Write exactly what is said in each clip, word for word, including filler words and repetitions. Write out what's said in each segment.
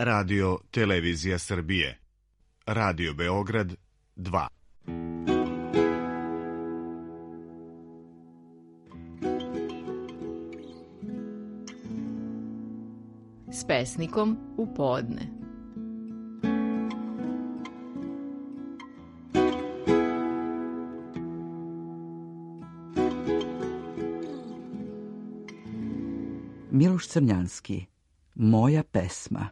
Radio Televizija Srbije. Radio Beograd dva. S pesnikom u podne. Miloš Crnjanski, Moja pesma.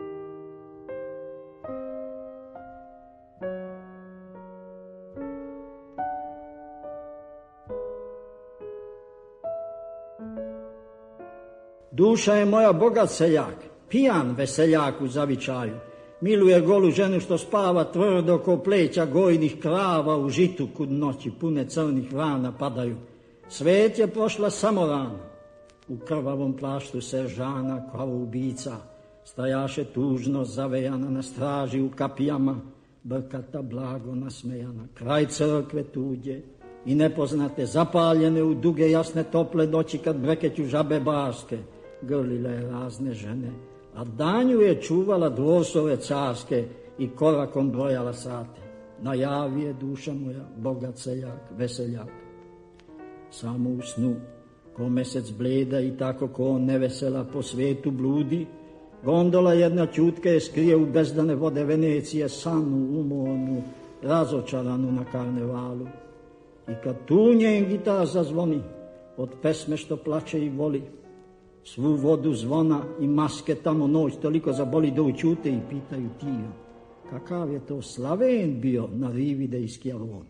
Duša je moja bogat seljak, pijan veseljak u zavičaju. Miluje golu ženu što spava tvrdo ko pleća gojnih krava u žitu kud noći pune crnih rana padaju. Svet je prošla samo rana. U krvavom plaštu seržana kao ubica stajaše tužno zavejana na straži u kapijama, brkata blago nasmejana, kraj crkve tuđe i nepoznate zapaljene u duge jasne tople noći kad brekeću žabe barske. Grlile je razne žene, a danju je čuvala dvosove carske i korakom brojala sate. Najavi je duša moja, bogat seljak, veseljak. Samo u snu, ko mesec bleda i tako ko nevesela po svetu bludi, gondola jedna ćutke je skrije u bezdane vode Venecije, sanu, umornu, razočaranu na karnevalu. I kad tu njen gitar zazvoni, od pesme što plače i voli, svu vodu zvona i maske tamo noć toliko zaboli da učute i pitaju tiho, kakav je to Slaven bio na rivi da iskjavoni.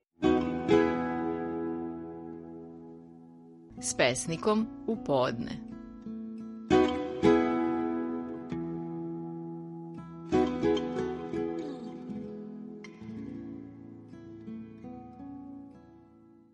S pesnikom u podne.